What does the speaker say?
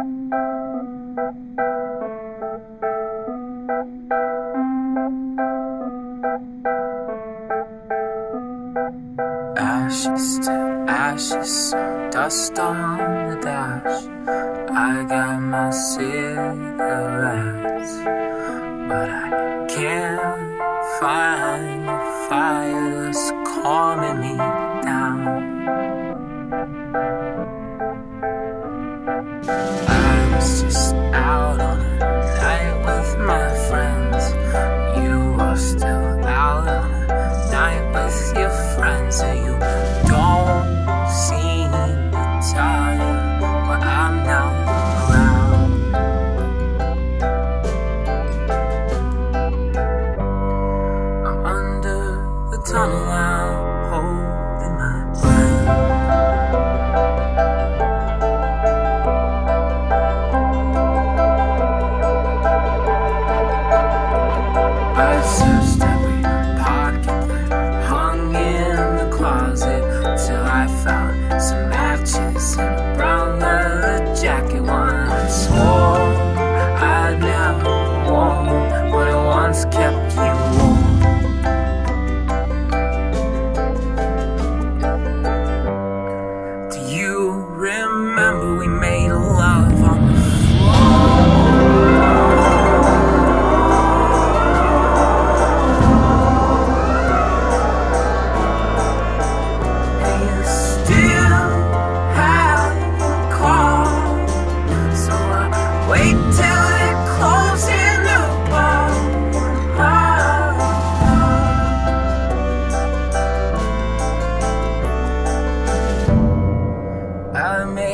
Ashes to ashes, dust on the dash. I got my cigarettes, but I can't find the fire that's calming me down. I was just out on a night with my friends. You are still out on a night with your friends, and you don't seem tired, but I'm not around. I'm under the tunnel now, holding my breath. I searched every pocket that hung in the closet till I found some matches and a brown leather jacket. One I swore I'd never worn, but it once kept you warm. Do you remember we made love on the wait till it closes in the bar. I made